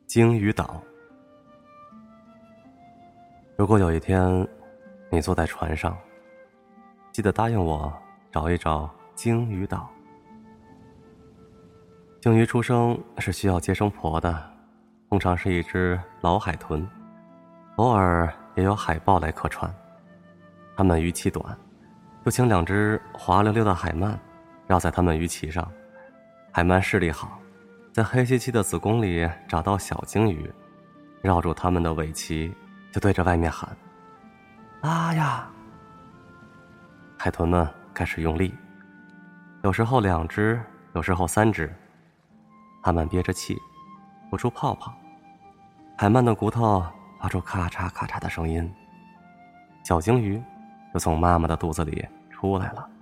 鲸鱼岛。如果有一天你坐在船上，记得答应我找一找鲸鱼岛。鲸鱼出生是需要接生婆的，通常是一只老海豚，偶尔也有海豹来客串。它们鱼鳍短，就请2只滑溜溜的海鳗绕在它们鱼鳍上。海鳗视力好，在黑漆漆的子宫里找到小鲸鱼，绕住它们的尾鳍，就对着外面喊：拉呀！海豚们开始用力，有时候2只，有时候3只。它们憋着气，吐出泡泡，海鳗的骨头发出咔嚓咔嚓的声音，小鲸鱼就从妈妈的肚子里出来了。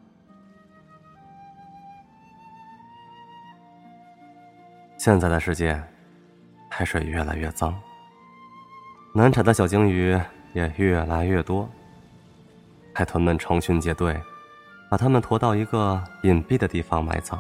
现在的世界，海水越来越脏，难产的小鲸鱼也越来越多。海豚们成群结队，把它们驮到一个隐蔽的地方埋葬。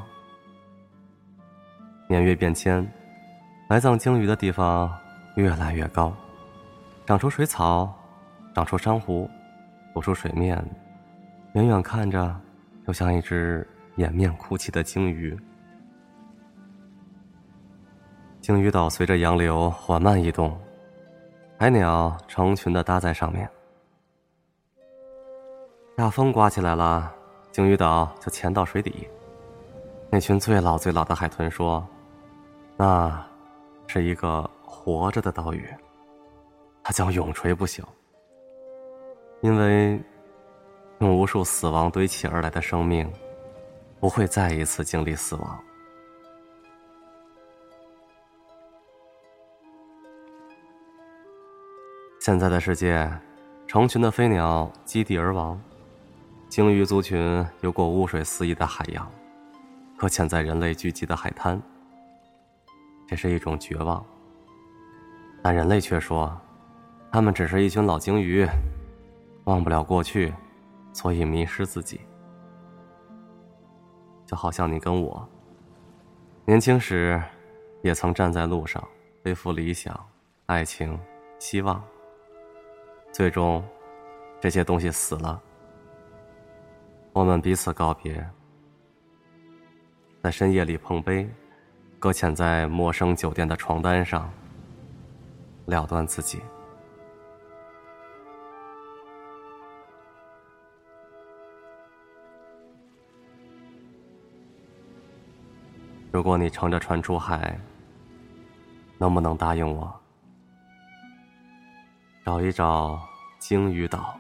年月变迁，埋葬鲸鱼的地方越来越高，长出水草，长出珊瑚，浮出水面，远远看着就像一只掩面哭泣的鲸鱼。鲸鱼岛随着洋流缓慢移动，海鸟成群地搭在上面。大风刮起来了，鲸鱼岛就潜到水底。那群最老最老的海豚说，那是一个活着的岛屿，它将永垂不朽，因为用无数死亡堆砌而来的生命不会再一次经历死亡。现在的世界，成群的飞鸟击地而亡，鲸鱼族群游过污水四溢的海洋，搁浅在人类聚集的海滩。这是一种绝望，但人类却说，他们只是一群老鲸鱼，忘不了过去，所以迷失自己。就好像你跟我，年轻时也曾站在路上，背负理想、爱情、希望，最终这些东西死了，我们彼此告别，在深夜里碰杯，搁浅在陌生酒店的床单上，了断自己。如果你乘着船出海，能不能答应我，找一找鲸鱼岛？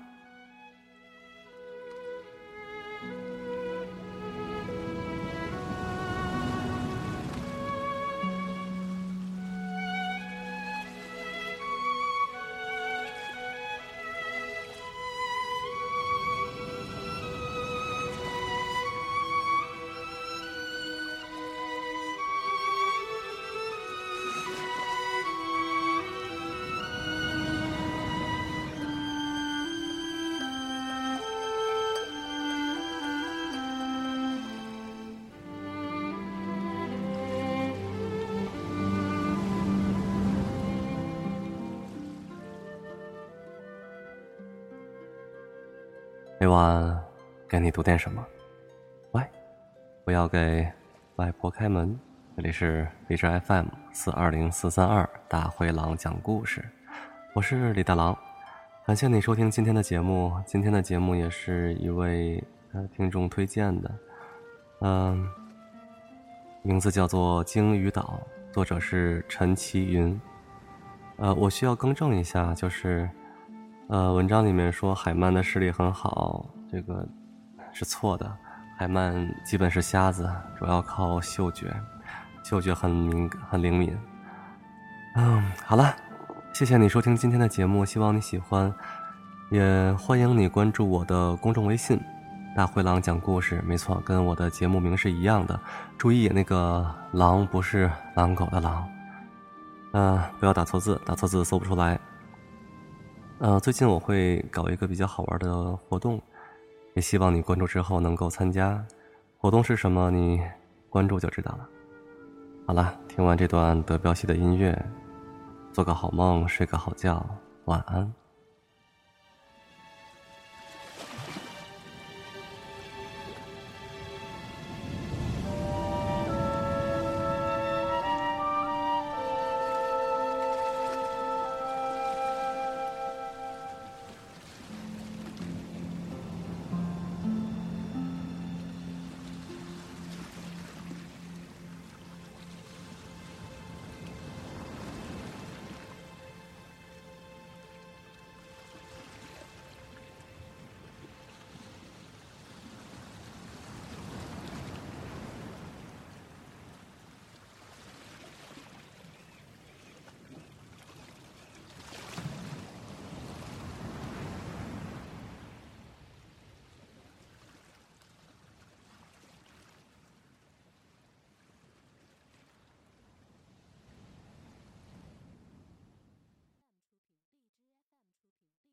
每晚给你读点什么？喂，不要给外婆开门。这里是荔枝 FM420432大灰狼讲故事，我是李大狼，感谢你收听今天的节目。今天的节目也是一位听众推荐的，名字叫做鲸鱼岛，作者是陈其云。我需要更正一下，就是文章里面说海鳗的视力很好，这个是错的。海鳗基本是瞎子，主要靠嗅觉，嗅觉很灵敏。好了，谢谢你收听今天的节目，希望你喜欢，也欢迎你关注我的公众微信大灰狼讲故事，没错，跟我的节目名是一样的，注意那个狼不是狼狗的狼，不要打错字，打错字搜不出来。最近我会搞一个比较好玩的活动，也希望你关注之后能够参加。活动是什么，你关注就知道了。好了，听完这段德彪西的音乐， 做个好梦，睡个好觉，晚安。